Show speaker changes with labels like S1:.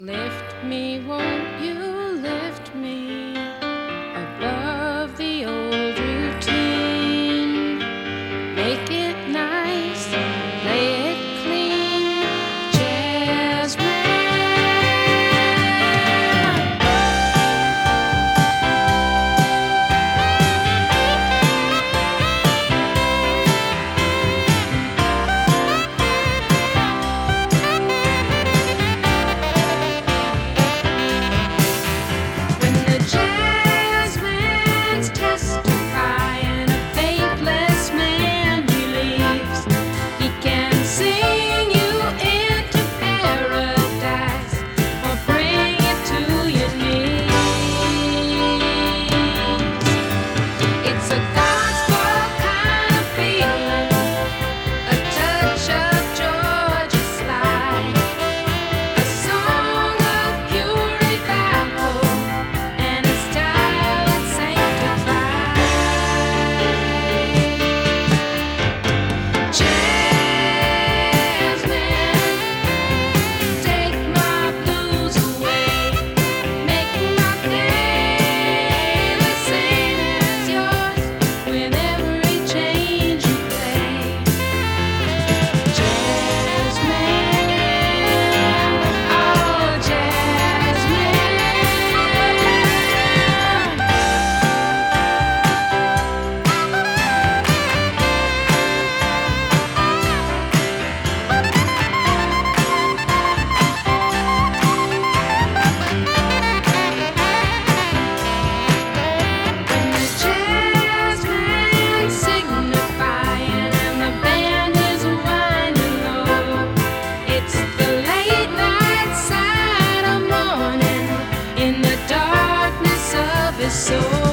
S1: Lift me, won't you lift me above the old routine? Make it nice, play it clean, Jasmine. When the jasmines testify and a faithless man believes, he can sing you into paradise or bring you to your knees. It's a gospel kind of feeling, a touch of Georgia slide, a song of pure revival, and a style that's sanctified. Jasmine, take my blues away, make my day the same as yours with every change you play. Jasmine, oh Jasmine. When the jasmines signifying and the band is winding low, it's the late night side of morning in the darkness of his soul.